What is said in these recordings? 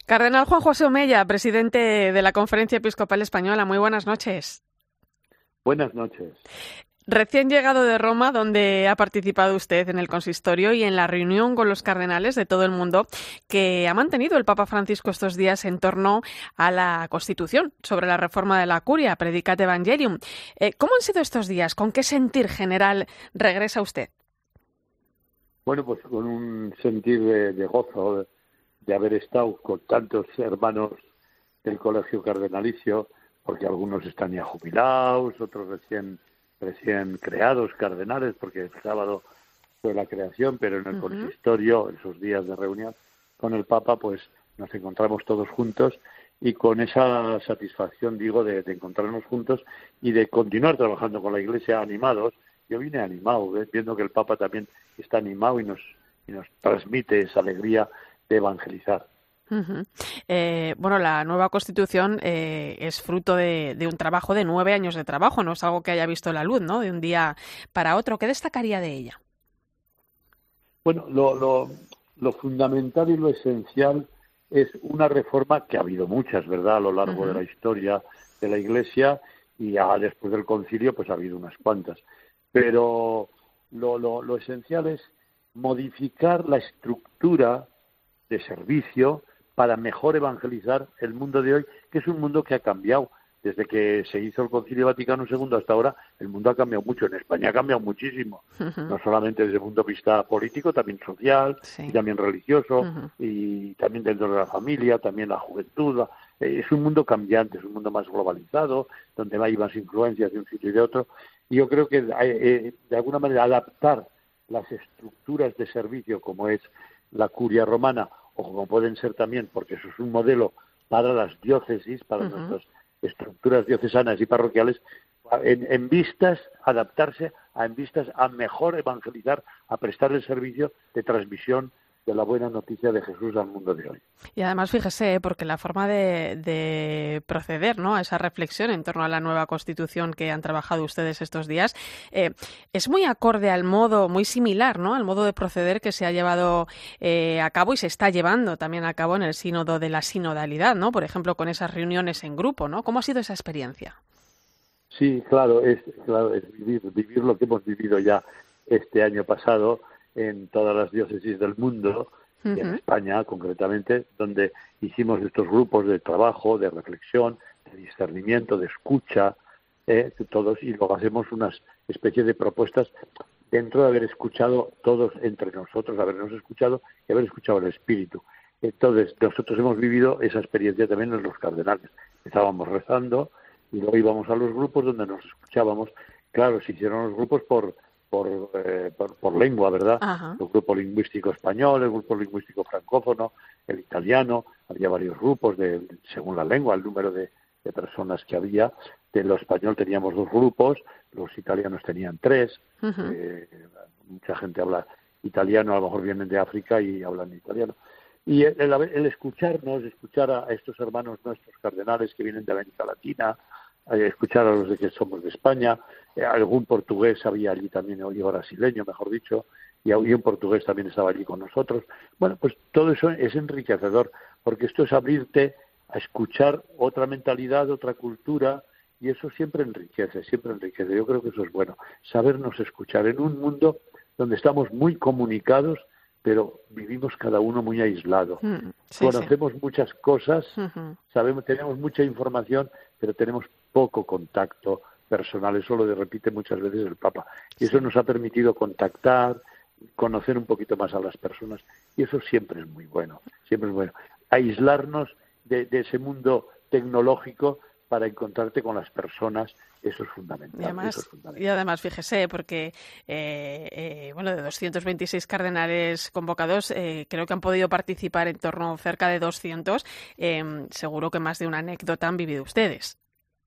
Cardenal Juan José Omella, presidente de la Conferencia Episcopal Española. Muy buenas noches. Buenas noches. Recién llegado de Roma, donde ha participado usted en el consistorio y en la reunión con los cardenales de todo el mundo que ha mantenido el Papa Francisco estos días en torno a la Constitución, sobre la reforma de la Curia, Predicat Evangelium. ¿Cómo han sido estos días? ¿Con qué sentir general regresa usted? Bueno, pues con un sentir de gozo de haber estado con tantos hermanos del Colegio Cardenalicio, porque algunos están ya jubilados, otros recién creados cardenales, porque el sábado fue la creación, pero en el consistorio, en esos días de reunión con el Papa, pues nos encontramos todos juntos y con esa satisfacción, digo, de encontrarnos juntos y de continuar trabajando con la Iglesia animados. Yo vine animado, viendo que el Papa también está animado y nos transmite esa alegría de evangelizar. Bueno, la nueva Constitución es fruto de un trabajo de 9 años de trabajo, no es algo que haya visto la luz, ¿no? De un día para otro. ¿Qué destacaría de ella? Bueno, lo fundamental y lo esencial es una reforma que ha habido muchas, ¿verdad?, a lo largo de la historia de la Iglesia, y ya después del concilio pues ha habido unas cuantas. Pero lo esencial es modificar la estructura de servicio para mejor evangelizar el mundo de hoy, que es un mundo que ha cambiado. Desde que se hizo el Concilio Vaticano II hasta ahora, el mundo ha cambiado mucho. En España ha cambiado muchísimo. No solamente desde el punto de vista político, también social, Sí. y también religioso, y también dentro de la familia, también la juventud. Es un mundo cambiante, es un mundo más globalizado, donde hay más influencias de un sitio y de otro. Y yo creo que, de alguna manera, adaptar las estructuras de servicio, como es la curia romana, o como pueden ser también, porque eso es un modelo para las diócesis, para nuestras estructuras diocesanas y parroquiales, en vistas, adaptarse en vistas a mejor evangelizar, a prestar el servicio de transmisión de la buena noticia de Jesús al mundo de hoy. Y además, fíjese, porque la forma de proceder, ¿no?, a esa reflexión en torno a la nueva Constitución que han trabajado ustedes estos días, es muy acorde al modo, muy similar, ¿no?, al modo de proceder que se ha llevado a cabo y se está llevando también a cabo en el sínodo de la sinodalidad, ¿no?, por ejemplo, con esas reuniones en grupo, ¿no? ¿Cómo ha sido esa experiencia? Sí, claro, es vivir lo que hemos vivido ya este año pasado en todas las diócesis del mundo, y en España concretamente, donde hicimos estos grupos de trabajo, de reflexión, de discernimiento, de escucha, todos, y luego hacemos unas especies de propuestas dentro de haber escuchado todos entre nosotros, habernos escuchado y haber escuchado el Espíritu. Entonces, nosotros hemos vivido esa experiencia también en los cardenales. Estábamos rezando y luego íbamos a los grupos donde nos escuchábamos. Claro, se hicieron los grupos por lengua, ¿verdad? Ajá. El grupo lingüístico español, el grupo lingüístico francófono, el italiano. Había varios grupos según la lengua, el número de personas que había. De lo español teníamos 2 grupos, los italianos tenían 3. Mucha gente habla italiano, a lo mejor vienen de África y hablan italiano. Y el escucharnos, escuchar a estos hermanos nuestros cardenales que vienen de América Latina, escuchar a los de que somos de España, algún portugués había allí también, o brasileño, mejor dicho, y un portugués también estaba allí con nosotros. Bueno, pues todo eso es enriquecedor, porque esto es abrirte a escuchar otra mentalidad, otra cultura, y eso siempre enriquece, siempre enriquece. Yo creo que eso es bueno, sabernos escuchar en un mundo donde estamos muy comunicados, pero vivimos cada uno muy aislado. Sí, Conocemos muchas cosas, sí. tenemos mucha información, pero tenemos poco contacto personal. Eso lo repite muchas veces el Papa. Y eso nos ha permitido contactar, conocer un poquito más a las personas. Y eso siempre es muy bueno, siempre es bueno. Aislarnos de ese mundo tecnológico para encontrarte con las personas, eso es fundamental. Y además, fíjese, porque bueno, de 226 cardenales convocados, creo que han podido participar en torno cerca de 200. Seguro que más de una anécdota han vivido ustedes.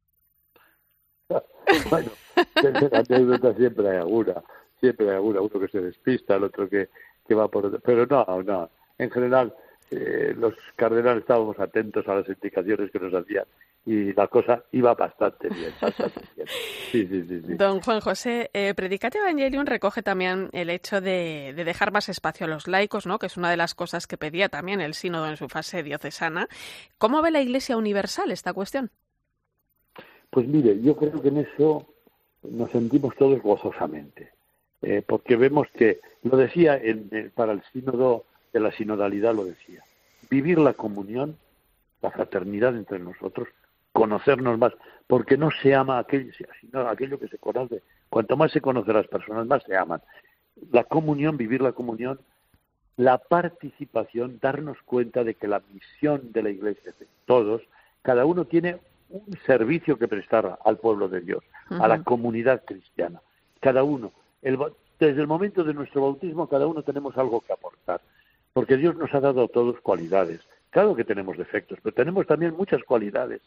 Bueno, anécdota siempre hay alguna, uno que se despista, el otro que va por... Pero no, en general los cardenales estábamos atentos a las indicaciones que nos hacían y la cosa iba bastante bien, bastante bien. Sí, sí, sí, sí. Don Juan José, Predicatio Evangelium recoge también el hecho de dejar más espacio a los laicos, ¿no? Que es una de las cosas que pedía también el sínodo en su fase diocesana. ¿Cómo ve la Iglesia universal esta cuestión? Pues mire, yo creo que en eso nos sentimos todos gozosamente, porque vemos que, lo decía para el sínodo de la sinodalidad, lo decía, vivir la comunión, la fraternidad entre nosotros, conocernos más, porque no se ama aquello, sino aquello que se conoce. Cuanto más se conoce a las personas, más se aman. La comunión, vivir la comunión, la participación, darnos cuenta de que la misión de la Iglesia es de todos, cada uno tiene un servicio que prestar al pueblo de Dios, a la comunidad cristiana. Cada uno, desde el momento de nuestro bautismo, cada uno tenemos algo que aportar, porque Dios nos ha dado a todos cualidades. Claro que tenemos defectos, pero tenemos también muchas cualidades,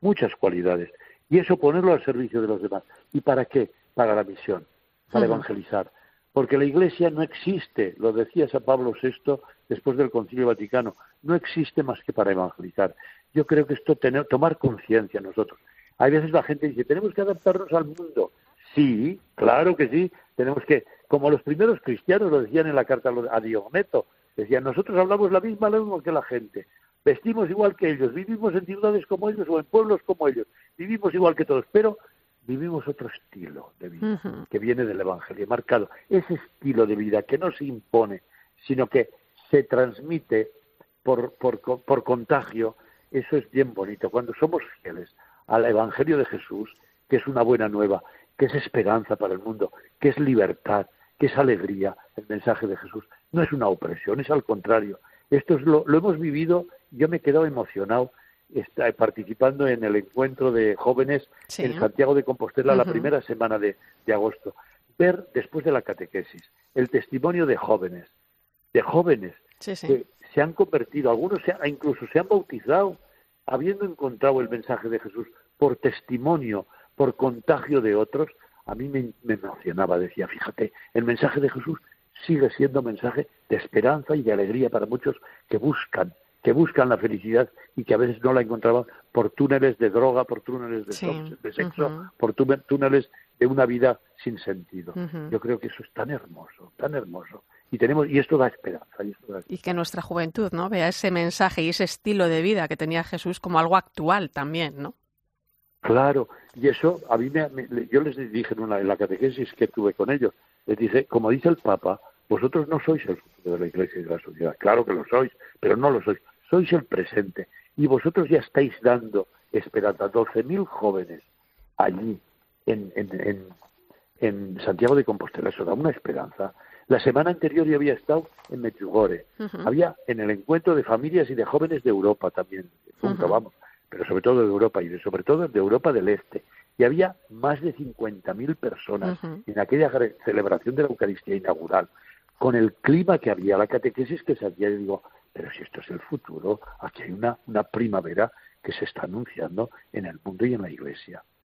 y eso ponerlo al servicio de los demás. ¿Y para qué? Para la misión, para evangelizar. Porque la Iglesia no existe, lo decía San Pablo VI después del Concilio Vaticano, no existe más que para evangelizar. Yo creo que esto, tomar conciencia nosotros. Hay veces la gente dice, tenemos que adaptarnos al mundo. Sí, claro que sí, tenemos que, como los primeros cristianos lo decían en la carta a Diogneto, decían, nosotros hablamos la misma lengua que la gente, vestimos igual que ellos, vivimos en ciudades como ellos o en pueblos como ellos, vivimos igual que todos, pero vivimos otro estilo de vida que viene del Evangelio, marcado. Ese estilo de vida que no se impone, sino que se transmite por contagio, eso es bien bonito. Cuando somos fieles al Evangelio de Jesús, que es una buena nueva, que es esperanza para el mundo, que es libertad, que es alegría, el mensaje de Jesús, no es una opresión, es al contrario. Esto es lo hemos vivido, yo me he quedado emocionado participando en el encuentro de jóvenes en Santiago de Compostela la primera semana de agosto. Ver, después de la catequesis, el testimonio de jóvenes que se han convertido, algunos incluso se han bautizado, habiendo encontrado el mensaje de Jesús por testimonio, por contagio de otros. A mí me emocionaba, decía, fíjate, el mensaje de Jesús sigue siendo mensaje de esperanza y de alegría para muchos que buscan la felicidad y que a veces no la encontraban por túneles de droga, por túneles de sexo, por túneles de una vida sin sentido. Yo creo que eso es tan hermoso, tan hermoso. Y esto da esperanza. Y que nuestra juventud, ¿no?, vea ese mensaje y ese estilo de vida que tenía Jesús como algo actual también, ¿no? Claro, y eso a mí yo les dije en la catequesis que tuve con ellos, les dije, como dice el Papa, vosotros no sois el futuro de la Iglesia y de la sociedad. Claro que lo sois, pero no lo sois. Sois el presente. Y vosotros ya estáis dando esperanza. 12.000 jóvenes allí en Santiago de Compostela. Eso da una esperanza. La semana anterior yo había estado en Medjugorje. Había en el encuentro de familias y de jóvenes de Europa también. Vamos, pero sobre todo de Europa y sobre todo de Europa del Este. Y había más de 50.000 personas en aquella celebración de la Eucaristía inaugural. Con el clima que había, la catequesis que se hacía, yo digo, pero si esto es el futuro, aquí hay una primavera que se está anunciando en el mundo y en la Iglesia.